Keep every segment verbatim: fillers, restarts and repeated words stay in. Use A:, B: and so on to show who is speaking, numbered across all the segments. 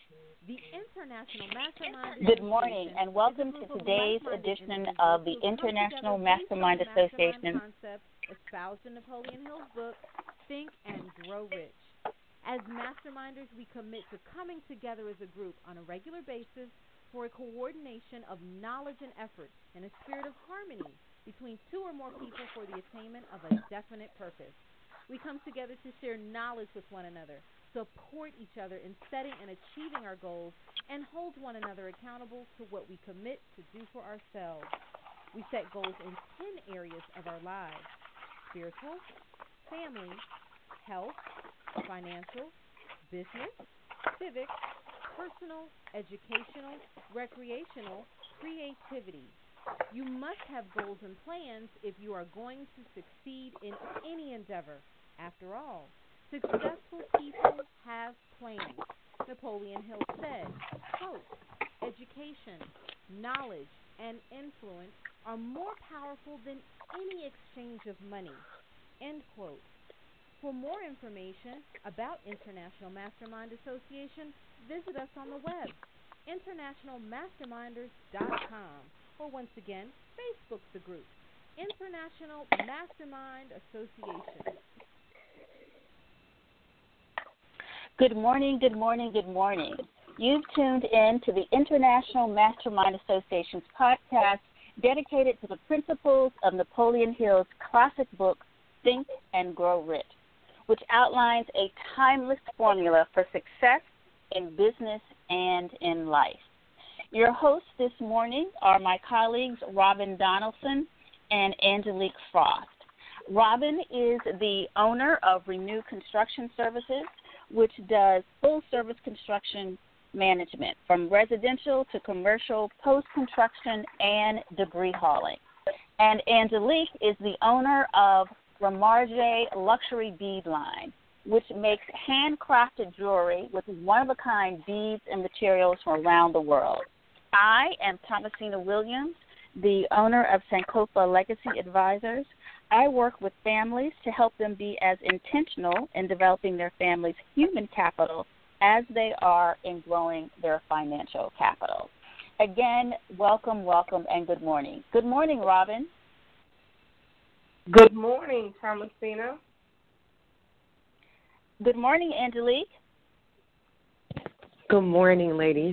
A: The International Mastermind
B: Good morning,
A: Association
B: and
A: is a
B: welcome to
A: group of
B: today's
A: like-minded
B: edition
A: individuals
B: of the
A: who have come together
B: International
A: based on
B: Mastermind
A: the mastermind
B: Association.
A: concept espoused in Napoleon Hill's book, Think and Grow Rich. As masterminders, we commit to coming together as a group on a regular basis for a coordination of knowledge and effort in a spirit of harmony between two or more people for the attainment of a definite purpose. We come together to share knowledge with one another, support each other in setting and achieving our goals, and hold one another accountable to what we commit to do for ourselves. We set goals in ten areas of our lives: spiritual, family, health, financial, business, civic, personal, educational, recreational, creativity. You must have goals and plans if you are going to succeed in any endeavor. After all, successful people have plans. Napoleon Hill said, quote, education, knowledge, and influence are more powerful than any exchange of money, end quote. For more information about International Mastermind Association, visit us on the web, international masterminders dot com, or once again, Facebook the group, International Mastermind Association.
B: Good morning, good morning, good morning. You've tuned in to the International Mastermind Association's podcast dedicated to the principles of Napoleon Hill's classic book, Think and Grow Rich, which outlines a timeless formula for success in business and in life. Your hosts this morning are my colleagues Robin Donaldson and Angelique Frost. Robin is the owner of Renew Construction Services, which does full-service construction management, from residential to commercial, post-construction, and debris hauling. And Angelique is the owner of Ramarje Luxury Bead Line, which makes handcrafted jewelry with one-of-a-kind beads and materials from around the world. I am Thomasina Williams, the owner of Sankofa Legacy Advisors. I work with families to help them be as intentional in developing their family's human capital as they are in growing their financial capital. Again, welcome, welcome, and good morning. Good morning, Robin.
C: Good morning, Thomasina.
B: Good morning, Angelique.
C: Good morning, ladies.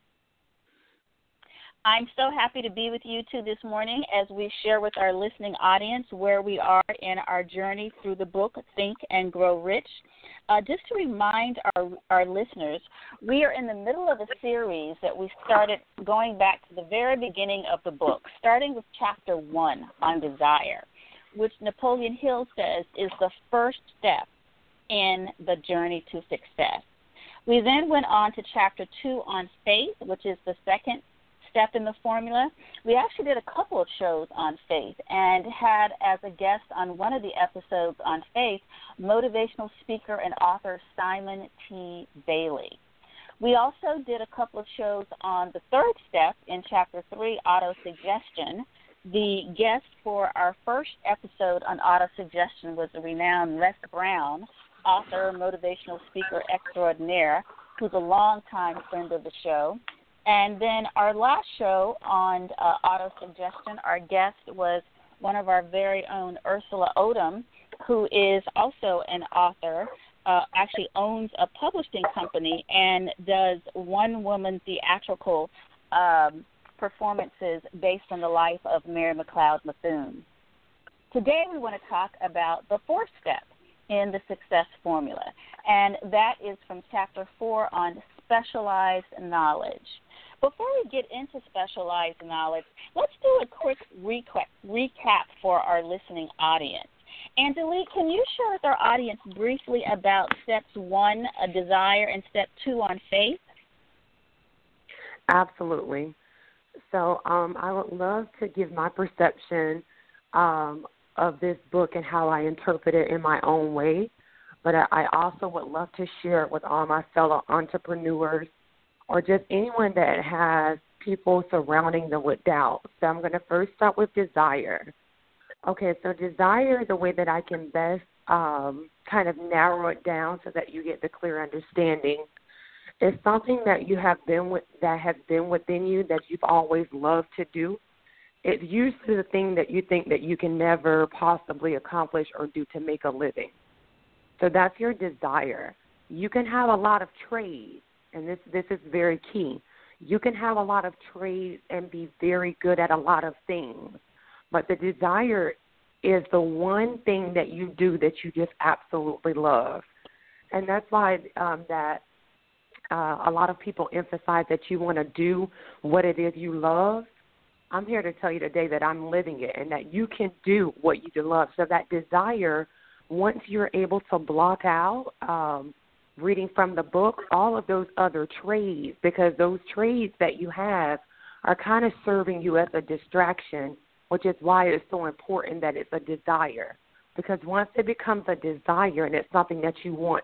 B: I'm so happy to be with you two this morning as we share with our listening audience where we are in our journey through the book, Think and Grow Rich. Uh, just to remind our, our listeners, we are in the middle of a series that we started going back to the very beginning of the book, starting with chapter one on desire, which Napoleon Hill says is the first step in the journey to success. We then went on to chapter two on faith, which is the second step in the formula. We actually did a couple of shows on faith and had as a guest on one of the episodes on faith motivational speaker and author Simon T. Bailey. We also did a couple of shows on the third step in chapter three, autosuggestion. The guest for our first episode on autosuggestion was the renowned Les Brown, author, motivational speaker extraordinaire, who's a longtime friend of the show. And then our last show on uh, autosuggestion, our guest was one of our very own Ursula Odom, who is also an author, uh, actually owns a publishing company and does one-woman theatrical um, performances based on the life of Mary McLeod Bethune. Today we want to talk about the fourth step in the success formula, and that is from chapter four on specialized knowledge. Before we get into specialized knowledge, let's do a quick recap, recap for our listening audience. Angelique, can you share with our audience briefly about steps one, a desire, and step two on faith?
C: Absolutely. So um, I would love to give my perception um, of this book and how I interpret it in my own way, but I, I also would love to share it with all my fellow entrepreneurs or just anyone that has people surrounding them with doubt. So I'm going to first start with desire. Okay, so desire, the way that I can best um, kind of narrow it down so that you get the clear understanding, is something that you have been with, that has been within you that you've always loved to do. It's usually the thing that you think that you can never possibly accomplish or do to make a living. So that's your desire. You can have a lot of trades, and this this is very key. You can have a lot of trades and be very good at a lot of things, but the desire is the one thing that you do that you just absolutely love. And that's why um, that uh, a lot of people emphasize that you want to do what it is you love. I'm here to tell you today that I'm living it and that you can do what you love. So that desire, once you're able to block out um, reading from the book, all of those other trades, because those trades that you have are kind of serving you as a distraction, which is why it's so important that it's a desire. Because once it becomes a desire and it's something that you want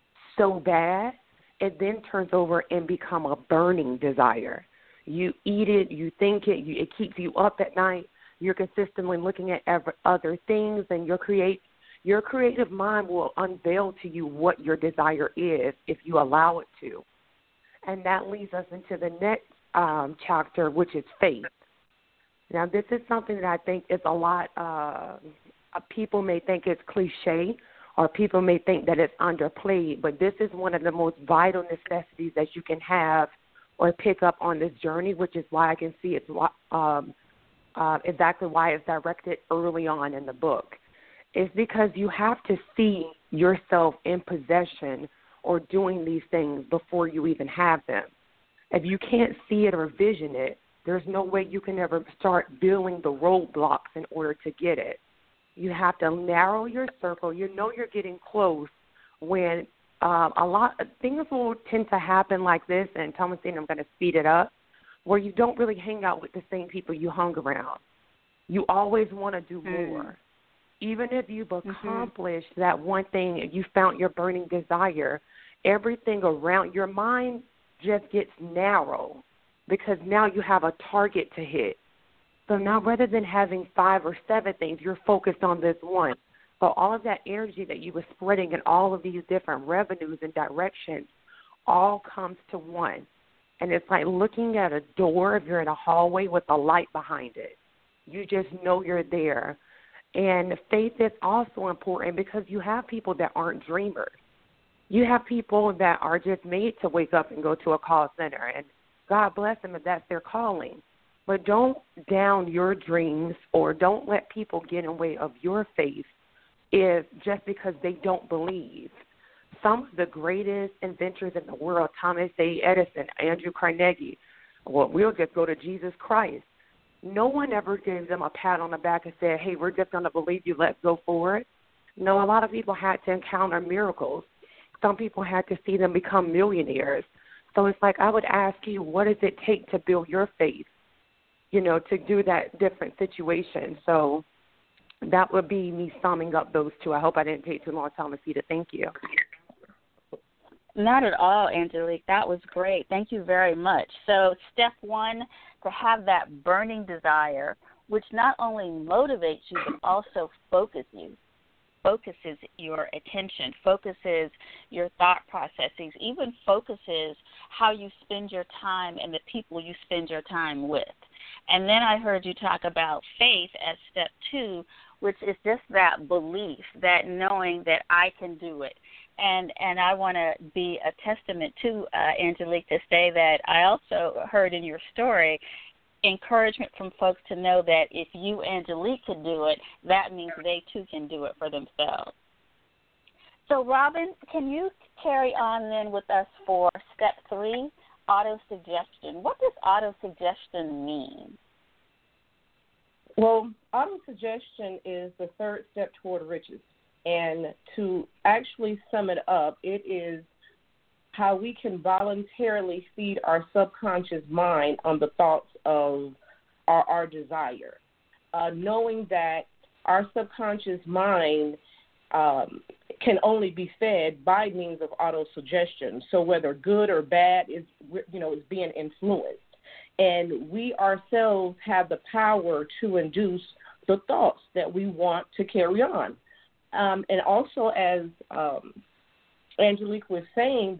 C: so bad, it then turns over and become a burning desire. You eat it, you think it, you, it keeps you up at night. You're consistently looking at every, other things, and your create your creative mind will unveil to you what your desire is if you allow it to. And that leads us into the next um, chapter, which is faith. Now, this is something that I think is a lot, uh, people may think it's cliche, or people may think that it's underplayed, but this is one of the most vital necessities that you can have or pick up on this journey, which is why I can see it's um, uh, exactly why it's directed early on in the book. It's because you have to see yourself in possession or doing these things before you even have them. If you can't see it or vision it, there's no way you can ever start building the roadblocks in order to get it. You have to narrow your circle. You know you're getting close when um, a lot of things will tend to happen like this, and Thomasine, I'm going to speed it up, where you don't really hang out with the same people you hung around. You always want to do
B: mm.
C: more. Even if you've
B: mm-hmm.
C: accomplished that one thing, you found your burning desire, everything around your mind just gets narrow because now you have a target to hit. So now rather than having five or seven things, you're focused on this one. But all of that energy that you were spreading in all of these different revenues and directions all comes to one. And it's like looking at a door if you're in a hallway with a light behind it. You just know you're there. And faith is also important because you have people that aren't dreamers. You have people that are just made to wake up and go to a call center, and God bless them if that's their calling. But don't down your dreams or don't let people get in the way of your faith if just because they don't believe. Some of the greatest inventors in the world, Thomas A. Edison, Andrew Carnegie, well, we'll just go to Jesus Christ. No one ever gave them a pat on the back and said, hey, we're just going to believe you, let's go for it. No, a lot of people had to encounter miracles. Some people had to see them become millionaires. So it's like I would ask you, what does it take to build your faith, you know, to do that different situation? So that would be me summing up those two. I hope I didn't take too long, Thomasita. Thank you.
B: Not at all, Angelique. That was great. Thank you very much. So step one, to have that burning desire, which not only motivates you but also focuses you, focuses your attention, focuses your thought processes, even focuses how you spend your time and the people you spend your time with. And then I heard you talk about faith as step two, which is just that belief, that knowing that I can do it. And and I want to be a testament to uh, Angelique to say that I also heard in your story encouragement from folks to know that if you, Angelique, could do it, that means they too can do it for themselves. So, Robin, can you carry on then with us for step three, autosuggestion? What does autosuggestion mean?
D: Well, autosuggestion is the third step toward riches. And to actually sum it up, it is how we can voluntarily feed our subconscious mind on the thoughts of our, our desire, uh, knowing that our subconscious mind um, can only be fed by means of autosuggestion. So whether good or bad is, you know, is being influenced. And we ourselves have the power to induce the thoughts that we want to carry on. Um, and also, as um, Angelique was saying, that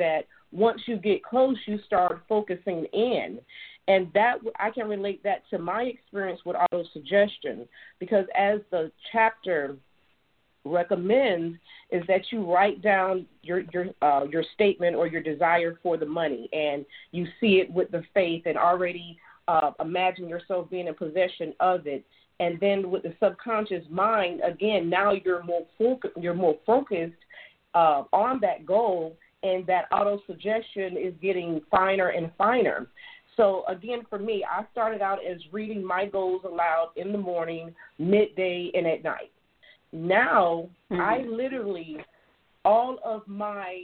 D: once you get close, you start focusing in. And that I can relate that to my experience with autosuggestion, because as the chapter recommends is that you write down your your uh, your statement or your desire for the money, and you see it with the faith and already uh, imagine yourself being in possession of it. And then with the subconscious mind, again, now you're more foc- you're more focused uh, on that goal, and that autosuggestion is getting finer and finer. So, again, for me, I started out as reading my goals aloud in the morning, midday, and at night. Now, mm-hmm. I literally, all of my,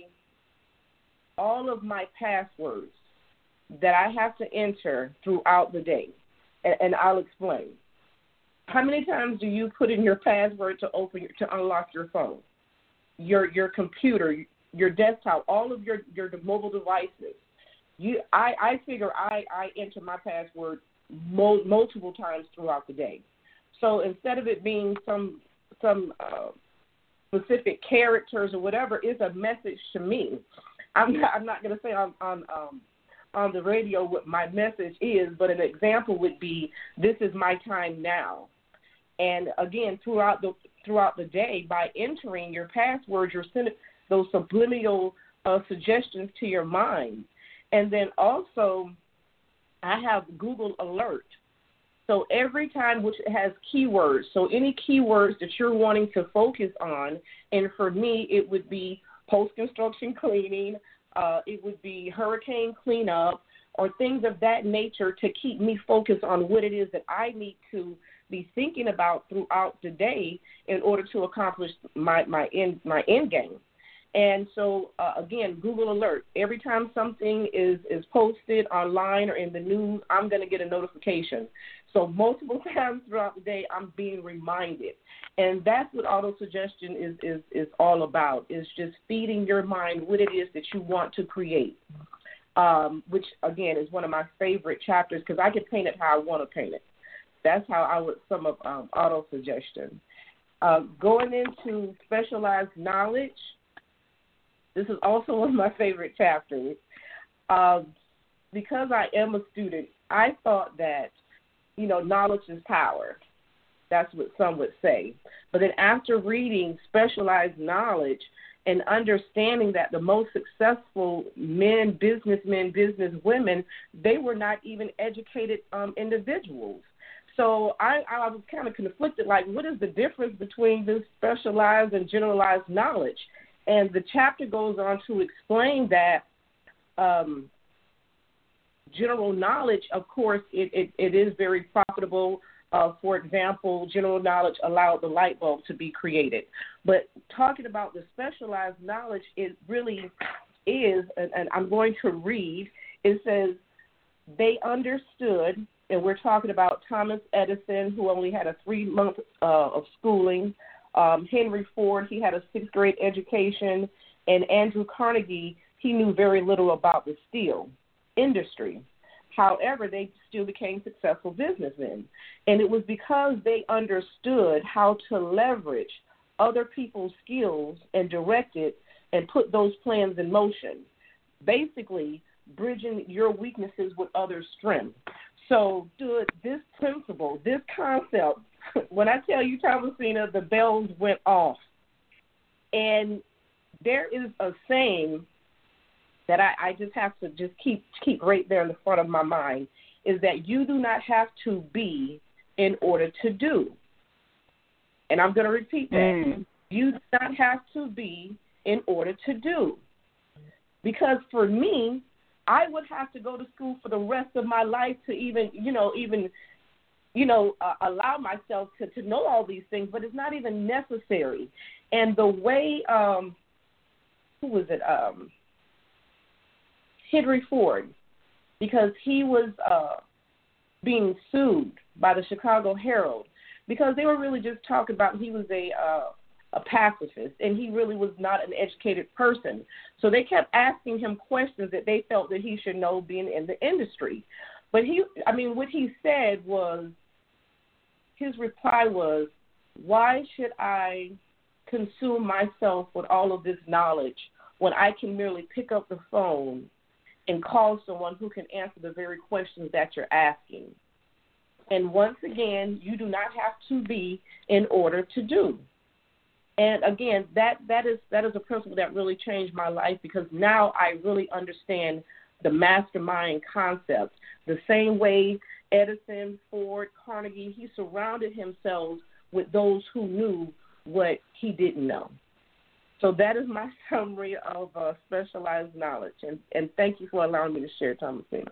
D: all of my passwords that I have to enter throughout the day, and, and I'll explain. How many times do you put in your password to open your, to unlock your phone, your your computer, your desktop, all of your, your mobile devices? You, I, I figure I, I enter my password mo- multiple times throughout the day. So instead of it being some some uh, specific characters or whatever, it's a message to me. I'm not, I'm not going to say on on um, on the radio what my message is, but an example would be, "This is my time now." And again, throughout the throughout the day, by entering your password, you're sending those subliminal uh, suggestions to your mind. And then also, I have Google Alert. So every time, which has keywords, so any keywords that you're wanting to focus on, and for me, it would be post-construction cleaning, uh, it would be hurricane cleanup, or things of that nature to keep me focused on what it is that I need to be thinking about throughout the day in order to accomplish my, my, end, my end game. And so, uh, again, Google Alert. Every time something is, is posted online or in the news, I'm going to get a notification. So multiple times throughout the day, I'm being reminded. And that's what autosuggestion is, is, is all about, is just feeding your mind what it is that you want to create, um, which, again, is one of my favorite chapters because I can paint it how I want to paint it. That's how I would sum up um, autosuggestion. Uh, going into specialized knowledge, this is also one of my favorite chapters. Um, because I am a student, I thought that, you know, knowledge is power. That's what some would say. But then after reading specialized knowledge and understanding that the most successful men, businessmen, businesswomen, they were not even educated um, individuals. So I, I was kind of conflicted, like, what is the difference between this specialized and generalized knowledge? And the chapter goes on to explain that um, general knowledge, of course, it, it, it is very profitable. Uh, for example, general knowledge allowed the light bulb to be created. But talking about the specialized knowledge, it really is, and, and I'm going to read, it says, they understood, and we're talking about Thomas Edison, who only had a three-month uh, of schooling, Um, Henry Ford, he had a sixth grade education, and Andrew Carnegie, he knew very little about the steel industry. However, they still became successful businessmen, and it was because they understood how to leverage other people's skills and direct it and put those plans in motion, basically bridging your weaknesses with others' strengths. So, dude, this principle, this concept, when I tell you, Thomasina, the bells went off. And there is a saying that I, I just have to just keep keep right there in the front of my mind, is that you do not have to be in order to do. And I'm going to repeat that. Mm. You do not have to be in order to do. Because for me, I would have to go to school for the rest of my life to even, you know, even, you know, uh, allow myself to, to know all these things, but it's not even necessary. And the way, um, who was it, um, Henry Ford, because he was uh, being sued by the Chicago Herald, because they were really just talking about he was a uh, a pacifist, and he really was not an educated person. So they kept asking him questions that they felt that he should know being in the industry. But he, I mean, what he said was, his reply was, why should I consume myself with all of this knowledge when I can merely pick up the phone and call someone who can answer the very questions that you're asking. And once again, you do not have to be in order to do. And again, that, that is that is a principle that really changed my life, because now I really understand the mastermind concept. The same way Edison, Ford, Carnegie, he surrounded himself with those who knew what he didn't know. So that is my summary of uh, specialized knowledge. And, and thank you for allowing me to share, Thomasina.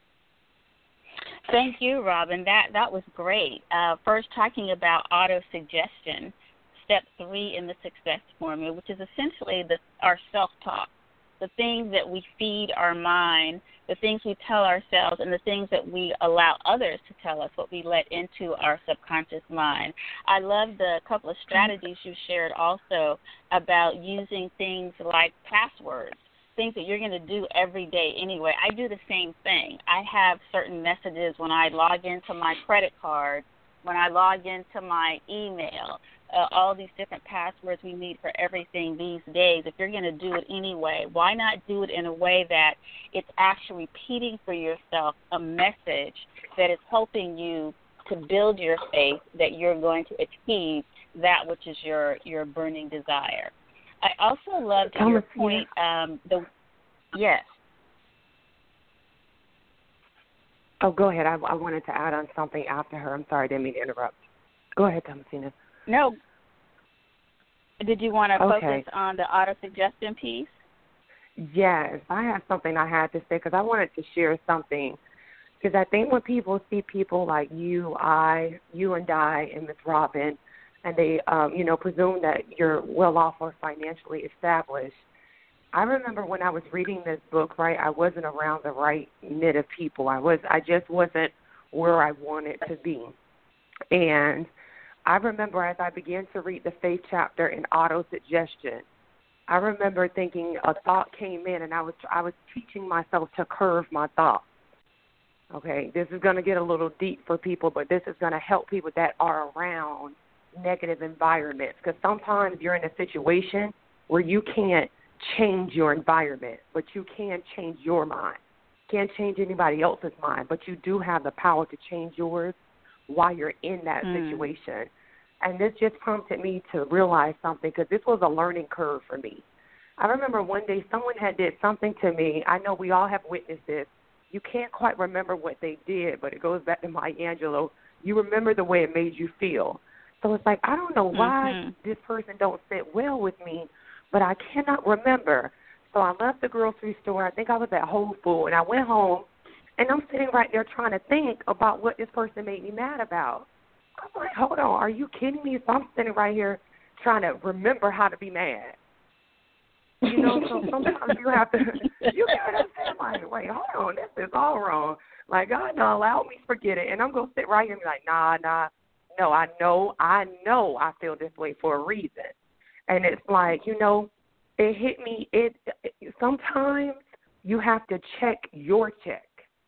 B: Thank you, Robin. That that was great. Uh, first, talking about auto-suggestion, step three in the success formula, which is essentially the, our self-talk, the things that we feed our mind, the things we tell ourselves, and the things that we allow others to tell us, what we let into our subconscious mind. I love the couple of strategies you shared also about using things like passwords, things that you're going to do every day anyway. I do the same thing. I have certain messages when I log into my credit card, when I log into my email, uh, all these different passwords we need for everything these days. If you're going to do it anyway, why not do it in a way that it's actually repeating for yourself a message that is helping you to build your faith that you're going to achieve that which is your, your burning desire. I also love to your point, um, the yes.
C: Oh, go ahead. I, I wanted to add on something after her. I'm sorry, I didn't mean to interrupt. Go ahead, Thomasina.
B: No. Did you want to
C: okay.
B: focus on the auto-suggestion piece?
C: Yes, I have something I had to say because I wanted to share something. Because I think when people see people like you, I, you and I, and Miz Robin, and they, um, you know, presume that you're well off or financially established. I remember when I was reading this book, right, I wasn't around the right knit of people. I was, I just wasn't where I wanted to be. And I remember as I began to read the faith chapter in auto-suggestion, I remember thinking a thought came in, and I was, I was teaching myself to curve my thoughts. Okay, this is going to get a little deep for people, but this is going to help people that are around negative environments, because sometimes you're in a situation where you can't change your environment, but you can change your mind. Can't change anybody else's mind, but you do have the power to change yours while you're in that mm. situation. And this just prompted me to realize something, because this was a learning curve for me. I remember one day someone had did something to me. I know we all have witnessed this. You can't quite remember what they did, but it goes back to Maya Angelou. You remember the way it made you feel. So it's like, I don't know why mm-hmm. this person don't sit well with me, but I cannot remember. So I left the grocery store. I think I was at Whole Foods, and I went home, and I'm sitting right there trying to think about what this person made me mad about. I'm like, hold on, are you kidding me? So I'm sitting right here trying to remember how to be mad. You know, so sometimes you have to, you got to say, like, wait, hold on, this is all wrong. Like, God, no, allow me to forget it. And I'm going to sit right here and be like, nah, nah. No, I know, I know I feel this way for a reason. And it's like, you know, it hit me. It, it sometimes you have to check your check,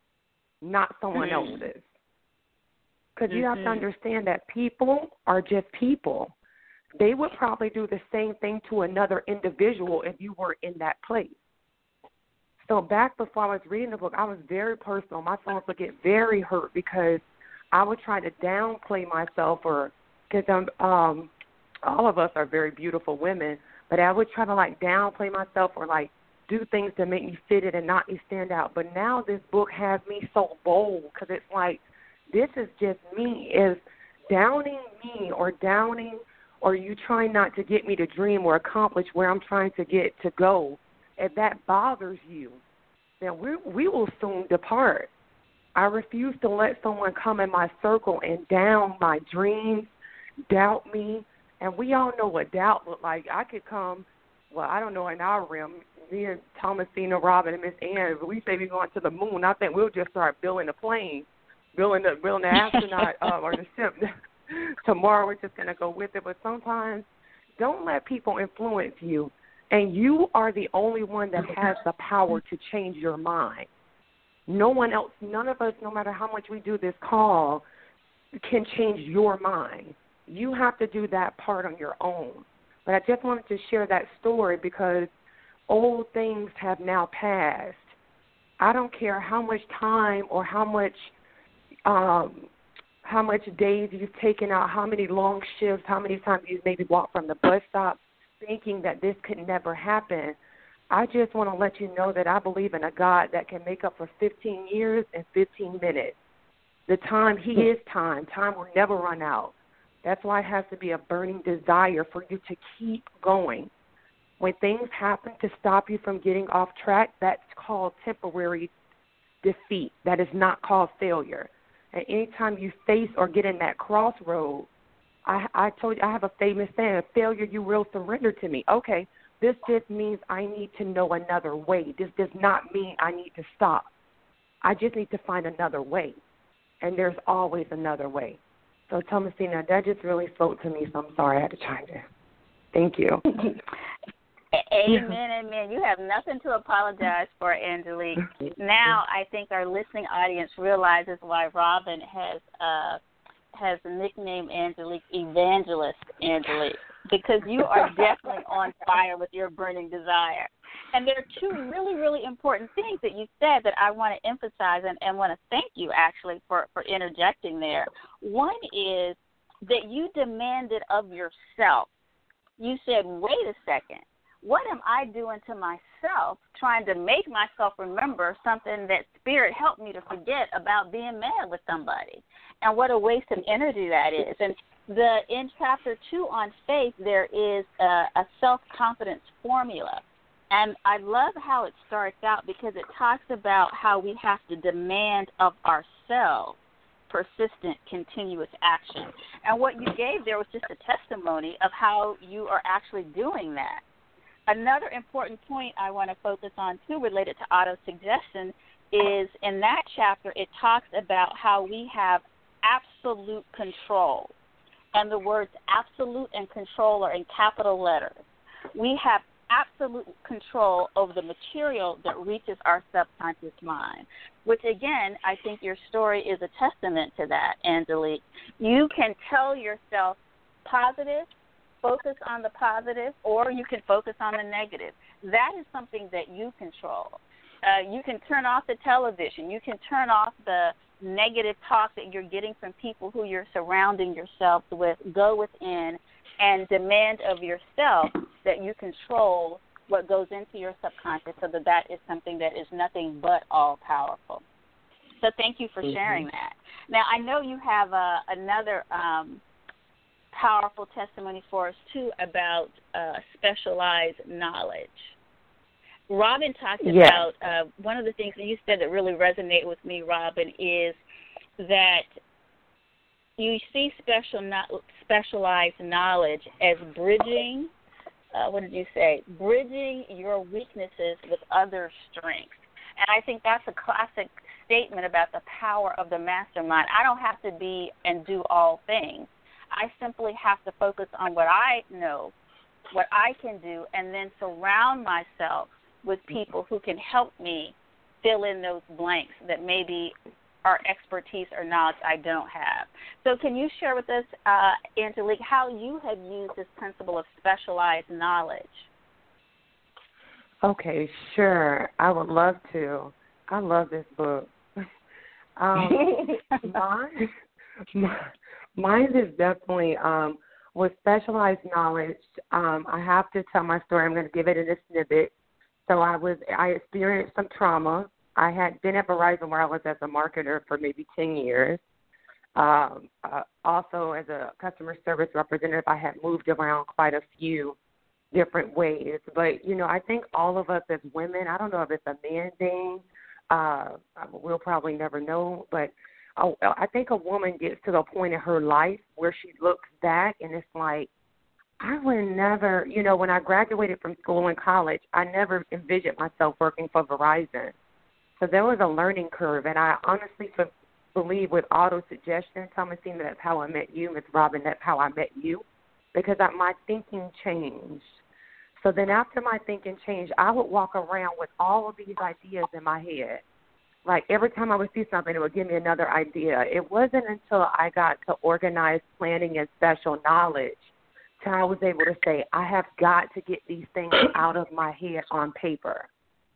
C: not someone mm-hmm. else's. Because mm-hmm. you have to understand that people are just people. They would probably do the same thing to another individual if you were in that place. So back before I was reading the book, I was very personal. My feelings would get very hurt because I would try to downplay myself, or because I'm, um, all of us are very beautiful women, but I would try to, like, downplay myself or, like, do things to make me fit it and not me stand out. But now this book has me so bold, because it's like, this is just me. Is downing me or downing or you trying not to get me to dream or accomplish where I'm trying to get to go, if that bothers you, then we we will soon depart. I refuse to let someone come in my circle and down my dreams, doubt me. And we all know what doubt looks like. I could come, well, I don't know, in our realm, me and Thomasina, Robin, and Miss Ann, if we say we're going to the moon, I think we'll just start building a plane, building the, building the astronaut uh, or the ship. Tomorrow we're just going to go with it. But sometimes don't let people influence you. And you are the only one that has the power to change your mind. No one else, none of us, no matter how much we do this call, can change your mind. You have to do that part on your own. But I just wanted to share that story because old things have now passed. I don't care how much time or how much um, how much days you've taken out, how many long shifts, how many times you've maybe walked from the bus stop thinking that this could never happen. I just want to let you know that I believe in a God that can make up for fifteen years and fifteen minutes. The time, he is time. Time will never run out. That's why it has to be a burning desire for you to keep going. When things happen to stop you from getting off track, that's called temporary defeat. That is not called failure. And anytime you face or get in that crossroad, I, I told you, I have a famous saying, failure, you will surrender to me. Okay, this just means I need to know another way. This does not mean I need to stop. I just need to find another way. And there's always another way. So, Thomasina, that just really spoke to me, so I'm sorry I had to chime in. Thank you.
B: Amen, amen. You have nothing to apologize for, Angelique. Now I think our listening audience realizes why Robin has uh, has nicknamed Angelique Evangelist Angelique, because you are definitely on fire with your burning desire. And there are two really, really important things that you said that I want to emphasize and, and want to thank you, actually, for, for interjecting there. One is that you demanded of yourself. You said, wait a second. What am I doing to myself trying to make myself remember something that Spirit helped me to forget about being mad with somebody? And what a waste of energy that is. And the in chapter two on faith, there is a, a self-confidence formula. And I love how it starts out because it talks about how we have to demand of ourselves persistent, continuous action. And what you gave there was just a testimony of how you are actually doing that. Another important point I want to focus on, too, related to autosuggestion, is in that chapter it talks about how we have absolute control. And the words absolute and control are in capital letters. We have absolute control over the material that reaches our subconscious mind, which, again, I think your story is a testament to that, Angelique. You can tell yourself positive, focus on the positive, or you can focus on the negative. That is something that you control. Uh, you can turn off the television. You can turn off the negative talk that you're getting from people who you're surrounding yourself with. Go within and demand of yourself that you control what goes into your subconscious, so that that is something that is nothing but all-powerful. So thank you for mm-hmm. sharing that. Now, I know you have uh, another um, powerful testimony for us, too, about uh, specialized knowledge. Robin talked
C: yes.
B: about uh, one of the things that you said that really resonated with me, Robin, is that you see special no- specialized knowledge as bridging, uh, what did you say, bridging your weaknesses with other strengths. And I think that's a classic statement about the power of the mastermind. I don't have to be and do all things. I simply have to focus on what I know, what I can do, and then surround myself with people who can help me fill in those blanks that maybe are expertise or knowledge I don't have. So can you share with us, uh, Angelique, how you have used this principle of specialized knowledge?
C: Okay, sure. I would love to. I love this book. um, mine, mine is definitely um, with specialized knowledge. Um, I have to tell my story. I'm going to give it in a snippet. So I was, I experienced some trauma. I had been at Verizon where I was as a marketer for maybe ten years. Um, uh, also, as a customer service representative, I had moved around quite a few different ways. But, you know, I think all of us as women, I don't know if it's a man thing, uh, we'll probably never know, but I, I think a woman gets to the point in her life where she looks back and it's like, I would never, you know, when I graduated from school and college, I never envisioned myself working for Verizon. So there was a learning curve, and I honestly f- believe with auto-suggestion, Thomasina, that's how I met you, Miz Robin, that's how I met you, because I, my thinking changed. So then after my thinking changed, I would walk around with all of these ideas in my head. Like every time I would see something, it would give me another idea. It wasn't until I got to organized planning and special knowledge till I was able to say, I have got to get these things out of my head on paper.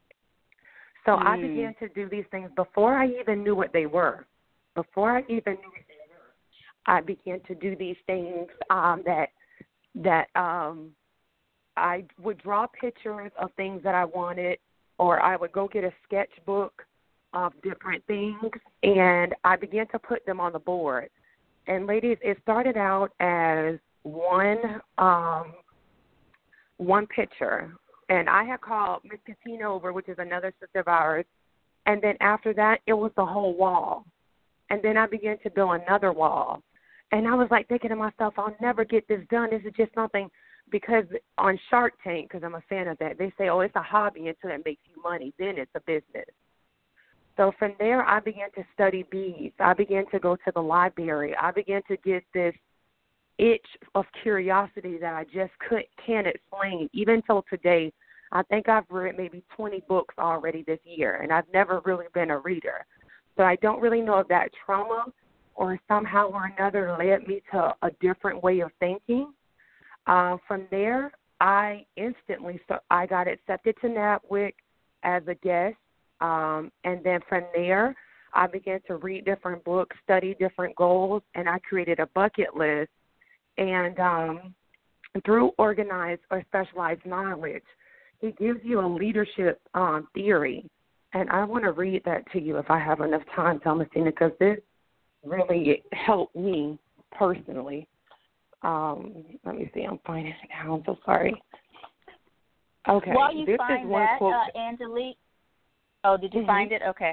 C: So mm. I began to do these things before I even knew what they were. Before I even knew what they were, I began to do these things um, that that um, I would draw pictures of things that I wanted, or I would go get a sketchbook of different things, and I began to put them on the board. And ladies, it started out as one um, one picture, and I had called Miss Katina over, which is another sister of ours, and then after that, it was the whole wall. And then I began to build another wall, and I was like thinking to myself, I'll never get this done. This is just something, because on Shark Tank, because I'm a fan of that, they say, oh, it's a hobby until it makes you money. Then it's a business. So from there, I began to study bees. I began to go to the library. I began to get this itch of curiosity that I just could, can't explain. Even till today, I think I've read maybe twenty books already this year, and I've never really been a reader. So I don't really know if that trauma or somehow or another led me to a different way of thinking. Uh, from there, I instantly, so I got accepted to NABWIC as a guest. Um, and then from there, I began to read different books, study different goals, and I created a bucket list. And um, through organized or specialized knowledge, it gives you a leadership um, theory. And I want to read that to you if I have enough time, Thomasina, because this really helped me personally. Um, let me see. I'm finding it now. I'm so sorry. Okay.
B: While you
C: this
B: find
C: is one
B: that,
C: quote.
B: uh, Angelique, oh, did you mm-hmm. find it? Okay.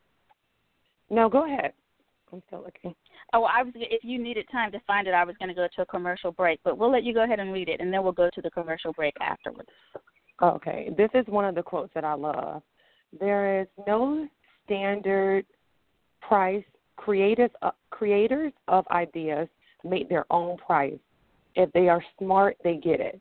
C: No, go ahead. I'm still looking.
B: Oh, I was. If you needed time to find it, I was going to go to a commercial break, but we'll let you go ahead and read it, and then we'll go to the commercial break afterwards.
C: Okay. This is one of the quotes that I love. There is no standard price. Creators, uh, creators of ideas make their own price. If they are smart, they get it.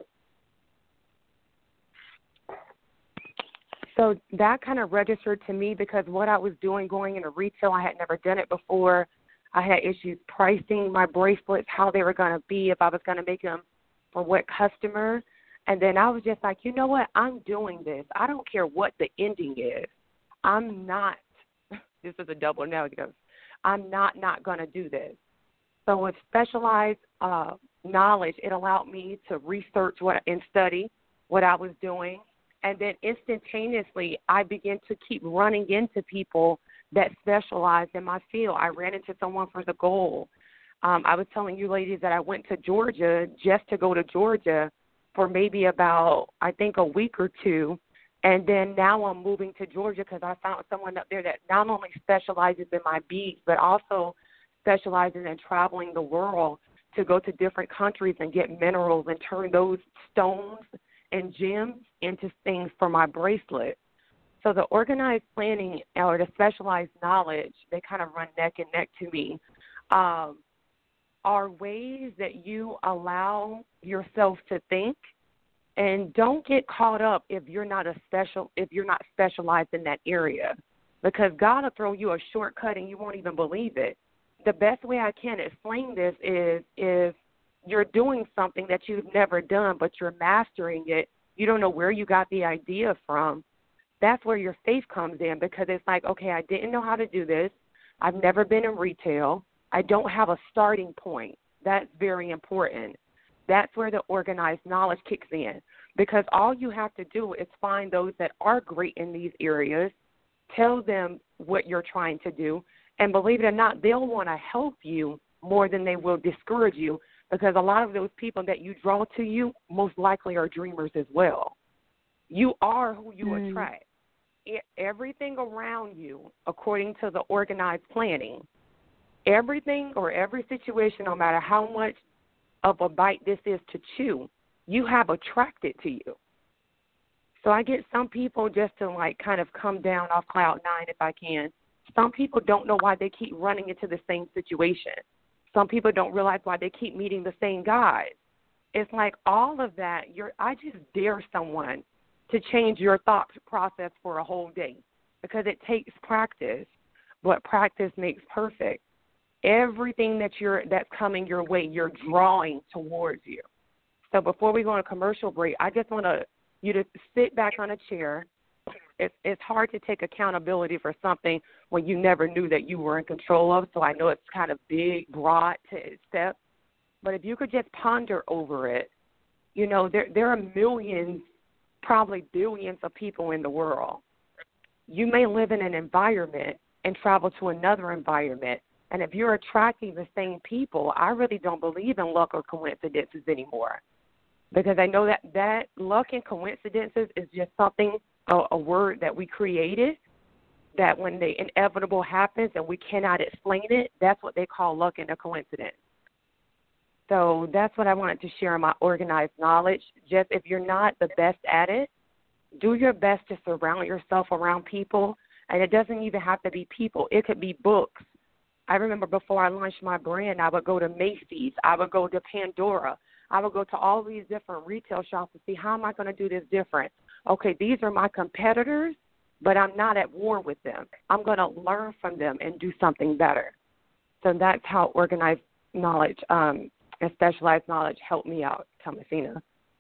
C: So that kind of registered to me because what I was doing going into retail, I had never done it before. I had issues pricing my bracelets, how they were going to be, if I was going to make them for what customer. And then I was just like, you know what, I'm doing this. I don't care what the ending is. I'm not, this is a double negative, I'm not not going to do this. So with specialized uh, knowledge, it allowed me to research what and study what I was doing. And then instantaneously, I began to keep running into people that specialized in my field. I ran into someone for the goal. Um, I was telling you ladies that I went to Georgia just to go to Georgia for maybe about, I think, a week or two. And then now I'm moving to Georgia because I found someone up there that not only specializes in my beads, but also specializes in traveling the world to go to different countries and get minerals and turn those stones and gems into things for my bracelet. So the organized planning or the specialized knowledge, they kind of run neck and neck to me, um, are ways that you allow yourself to think. And don't get caught up if you're not a special if you're not specialized in that area, because God will throw you a shortcut and you won't even believe it. The best way I can explain this is if you're doing something that you've never done, but you're mastering it, you don't know where you got the idea from. That's where your faith comes in, because it's like, okay, I didn't know how to do this. I've never been in retail. I don't have a starting point. That's very important. That's where the organized knowledge kicks in, because all you have to do is find those that are great in these areas, tell them what you're trying to do, and believe it or not, they'll want to help you more than they will discourage you, because a lot of those people that you draw to you most likely are dreamers as well. You are who you mm. attract. It, everything around you, according to the organized planning, everything or every situation, no matter how much of a bite this is to chew, you have attracted to you. So I get some people, just to like kind of come down off cloud nine if I can, some people don't know why they keep running into the same situation. Some people don't realize why they keep meeting the same guys. It's like all of that, you're, I just dare someone to change your thought process for a whole day, because it takes practice, but practice makes perfect. Everything that you're that's coming your way, you're drawing towards you. So before we go on a commercial break, I just want to you to sit back on a chair. It's, it's hard to take accountability for something when you never knew that you were in control of. So I know it's kind of big, broad to accept. But if you could just ponder over it, you know, there there are millions, probably billions of people in the world. You may live in an environment and travel to another environment. And if you're attracting the same people, I really don't believe in luck or coincidences anymore. Because I know that, that luck and coincidences is just something, a, a word that we created, that when the inevitable happens and we cannot explain it, that's what they call luck and a coincidence. So that's what I wanted to share in my organized knowledge. Just if you're not the best at it, do your best to surround yourself around people. And it doesn't even have to be people. It could be books. I remember before I launched my brand, I would go to Macy's. I would go to Pandora. I would go to all these different retail shops to see how am I going to do this different. Okay, these are my competitors, but I'm not at war with them. I'm going to learn from them and do something better. So that's how organized knowledge um, and specialized knowledge helped me out, Thomasina.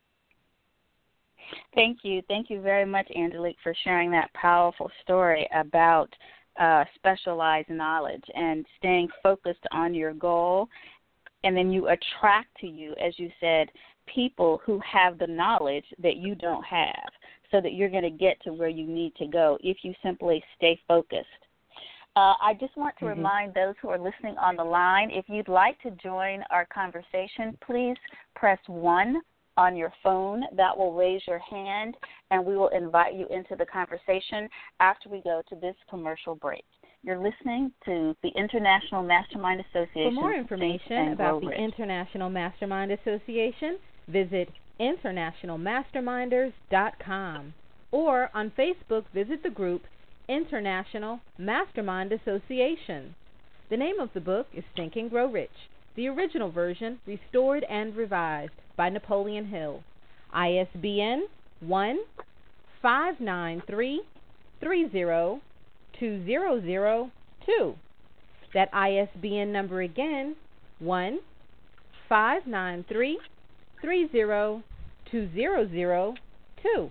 B: Thank you. Thank you very much, Angelique, for sharing that powerful story about uh, specialized knowledge and staying focused on your goal. And then you attract to you, as you said, people who have the knowledge that you don't have, so that you're going to get to where you need to go if you simply stay focused. Uh, I just want to mm-hmm. remind those who are listening on the line, if you'd like to join our conversation, please press one on your phone. That will raise your hand, and we will invite you into the conversation after we go to this commercial break. You're listening to the International Mastermind Association.
A: For more information about the International Mastermind Association, visit international masterminders dot com, or on Facebook, visit the group International Mastermind Association. The name of the book is Think and Grow Rich, the original version restored and revised by Napoleon Hill. I S B N one five nine three three zero two zero zero two. That I S B N number again, one five nine three three zero two zero zero two.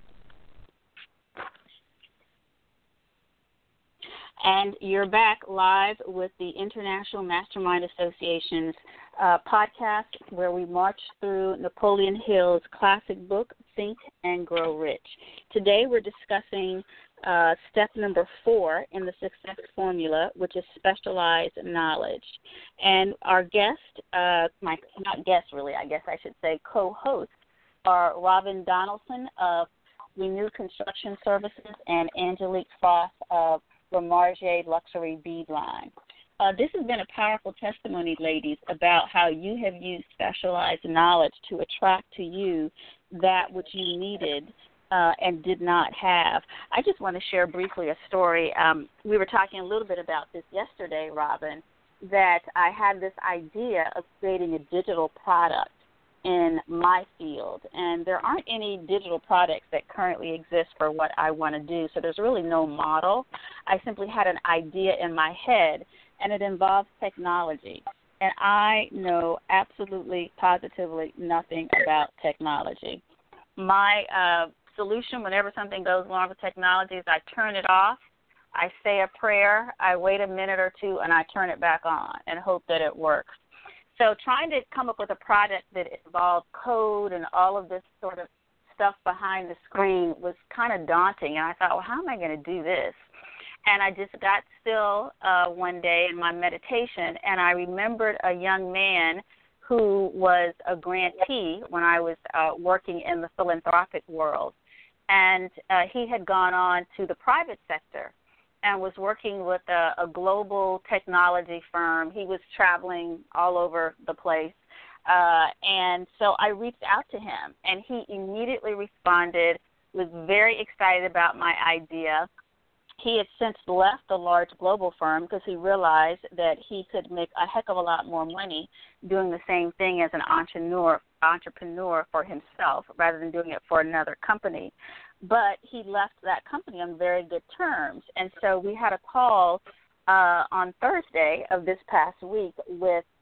B: And you're back live with the International Mastermind Association's uh, podcast, where we march through Napoleon Hill's classic book, Think and Grow Rich. Today we're discussing uh, step number four in the success formula, which is specialized knowledge. And our guest, uh, my not guest really, I guess I should say, co-hosts are Robin Donaldson of Renew Construction Services and Angelique Frost of Romarge Luxury Bead Line. Uh, this has been a powerful testimony, ladies, about how you have used specialized knowledge to attract to you that which you needed uh, and did not have. I just want to share briefly a story. Um, we were talking a little bit about this yesterday, Robin, that I had this idea of creating a digital product in my field, and there aren't any digital products that currently exist for what I want to do, so there's really no model. I simply had an idea in my head, and it involves technology, and I know absolutely, positively nothing about technology. My uh, solution whenever something goes wrong with technology is I turn it off, I say a prayer, I wait a minute or two, and I turn it back on and hope that it works. So trying to come up with a product that involved code and all of this sort of stuff behind the screen was kind of daunting. And I thought, well, how am I going to do this? And I just got still uh, one day in my meditation, and I remembered a young man who was a grantee when I was uh, working in the philanthropic world. And uh, he had gone on to the private sector and was working with a, a global technology firm. He was traveling all over the place. Uh, and so I reached out to him, and he immediately responded, was very excited about my idea. He had since left the large global firm because he realized that he could make a heck of a lot more money doing the same thing as an entrepreneur, entrepreneur for himself rather than doing it for another company. But he left that company on very good terms. And so we had a call uh, on Thursday of this past week with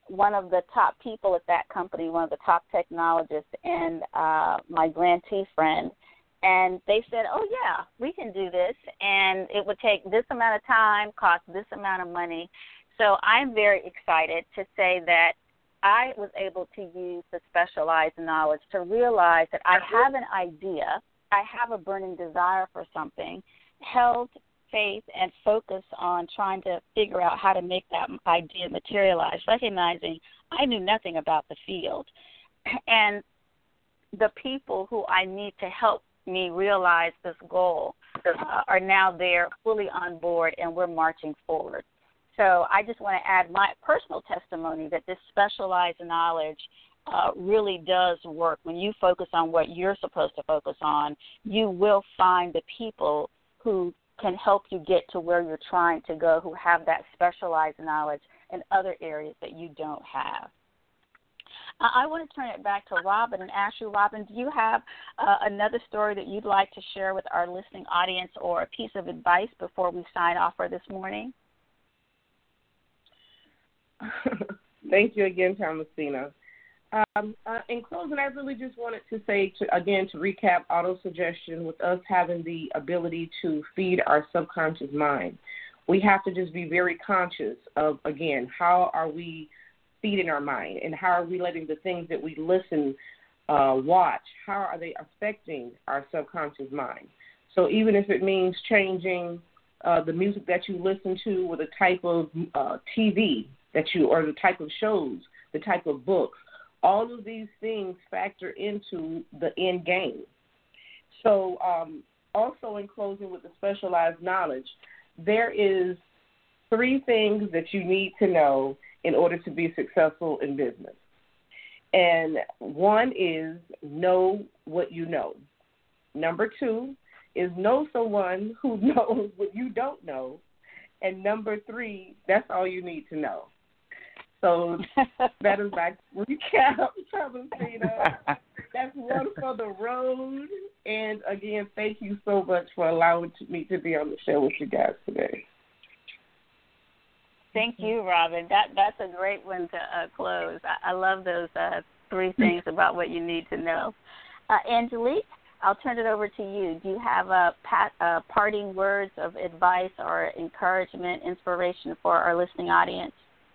B: one of the top people at that company, one of the top technologists, and uh, my grantee friend. And they said, oh, yeah, we can do this, and it would take this amount of time, cost this amount of money. So I'm very excited to say that I was able to use the specialized knowledge to realize that I have an idea, I have a burning desire for something, held faith and focus on trying to figure out how to make that idea materialize, recognizing I knew nothing about the field. And the people who I need to help me realize this goal uh, are now there fully on board, and we're marching forward. So I just want to add my personal testimony that this specialized knowledge uh, really does work. When you focus on what you're supposed to focus on, you will find the people who can help you get to where you're trying to go, who have that specialized knowledge in other areas that you don't have. Uh, I want to turn it back to Robin and ask you, Robin, do you have uh, another story that you'd like to share with our listening audience or a piece of advice before we sign off for this morning?
D: Thank you again, Thomasina. Um, uh, in closing, I really just wanted to say, to, again, to recap auto-suggestion, with us having the ability to feed our subconscious mind, we have to just be very conscious of, again, how are we feeding our mind, and how are we letting the things that we listen, uh, watch, how are they affecting our subconscious mind? So even if it means changing uh, the music that you listen to, or the type of uh, T V that you, or the type of shows, the type of books, all of these things factor into the end game. So um, also in closing with the specialized knowledge, there is three things that you need to know in order to be successful in business. And one is know what you know. Number two is know someone who knows what you don't know. And number three, that's all you need to know. So that is my recap, Thomasina. That's one for the road. And, again, thank you so much for allowing me to be on the show with you guys today.
B: Thank you, Robin. That That's a great one to uh, close. I, I love those uh, three things about what you need to know. Uh, Angelique, I'll turn it over to you. Do you have a pat, uh, parting words of advice or encouragement, inspiration for our listening audience?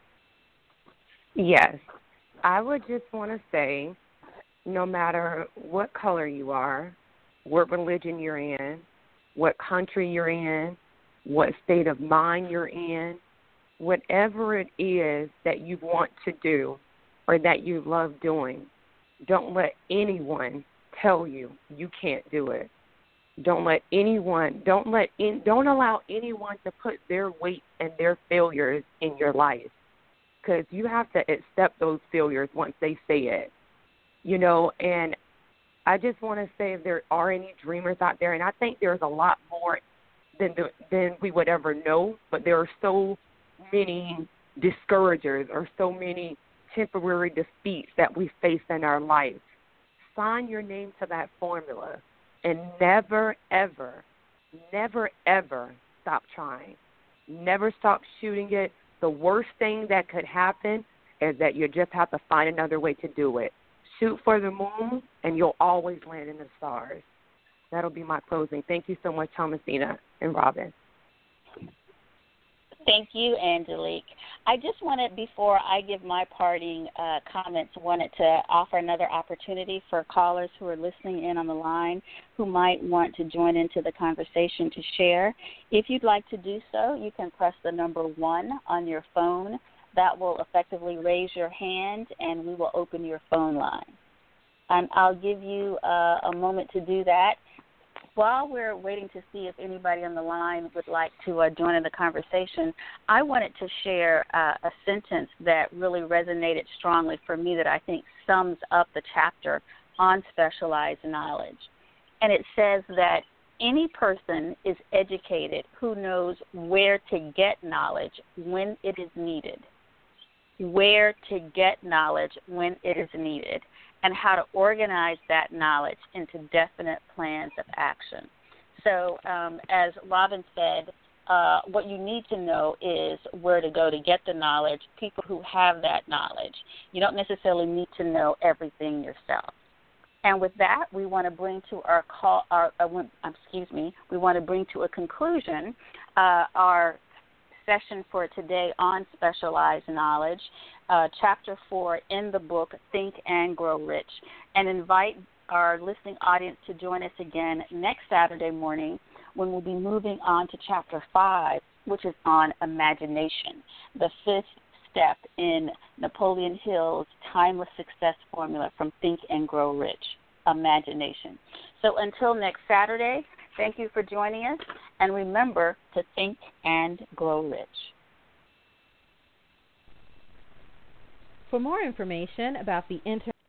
C: Yes. I would just want to say, no matter what color you are, what religion you're in, what country you're in, what state of mind you're in, whatever it is that you want to do or that you love doing, don't let anyone tell you you can't do it. Don't let anyone, don't let in, don't allow anyone to put their weight and their failures in your life, because you have to accept those failures once they say it, you know. And I just want to say, if there are any dreamers out there, and I think there's a lot more than the, than we would ever know, but there are so many discouragers or so many temporary defeats that we face in our life. Sign your name to that formula and never, ever, never, ever stop trying. Never stop shooting it. The worst thing that could happen is that you just have to find another way to do it. Shoot for the moon, and you'll always land in the stars. That'll be my closing. Thank you so much, Thomasina and Robin.
B: Thank you, Angelique. I just wanted, before I give my parting uh, comments, wanted to offer another opportunity for callers who are listening in on the line who might want to join into the conversation to share. If you'd like to do so, you can press the number one on your phone. That will effectively raise your hand, and we will open your phone line. And I'll give you uh, a moment to do that. While we're waiting to see if anybody on the line would like to uh, join in the conversation, I wanted to share uh, a sentence that really resonated strongly for me that I think sums up the chapter on specialized knowledge. And it says that any person is educated who knows where to get knowledge when it is needed, where to get knowledge when it is needed, and how to organize that knowledge into definite plans of action. So um, as Robin said, uh, what you need to know is where to go to get the knowledge, people who have that knowledge. You don't necessarily need to know everything yourself. And with that, we want to bring to our call, our, uh, excuse me, we want to bring to a conclusion uh, our session for today on specialized knowledge, uh, chapter four in the book, Think and Grow Rich, and invite our listening audience to join us again next Saturday morning when we'll be moving on to chapter five, which is on imagination, the fifth step in Napoleon Hill's timeless success formula from Think and Grow Rich, imagination. So until next Saturday, thank you for joining us, and remember to think and grow rich.
A: For more information about the Inter